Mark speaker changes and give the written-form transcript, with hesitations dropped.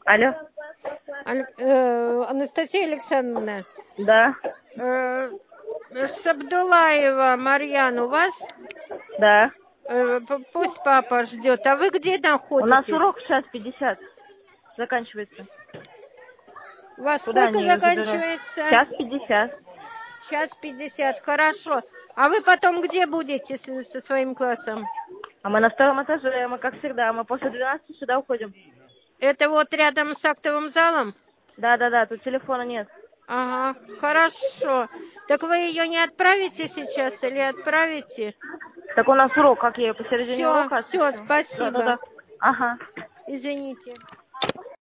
Speaker 1: Алло.
Speaker 2: Анастасия Александровна,
Speaker 1: Да.
Speaker 2: Сабдулаева Марьян у вас?
Speaker 1: Да.
Speaker 2: Пусть папа ждет. А вы где находитесь?
Speaker 1: У нас урок в 6:50 заканчивается.
Speaker 2: У вас
Speaker 1: Куда
Speaker 2: сколько
Speaker 1: они ее забирают?
Speaker 2: заканчивается?
Speaker 1: 1:50.
Speaker 2: 1:50, хорошо. А вы потом где будете со своим классом?
Speaker 1: А мы на 2-м этаже, мы как всегда, мы после 12 сюда уходим.
Speaker 2: Это вот рядом с актовым залом?
Speaker 1: Да, тут телефона нет.
Speaker 2: Ага, хорошо. Так вы ее не отправите сейчас или отправите?
Speaker 1: Так у нас урок, как я ее посередине
Speaker 2: Все,
Speaker 1: урока
Speaker 2: все,
Speaker 1: отпущу?
Speaker 2: спасибо.
Speaker 1: Да. Ага.
Speaker 2: Извините.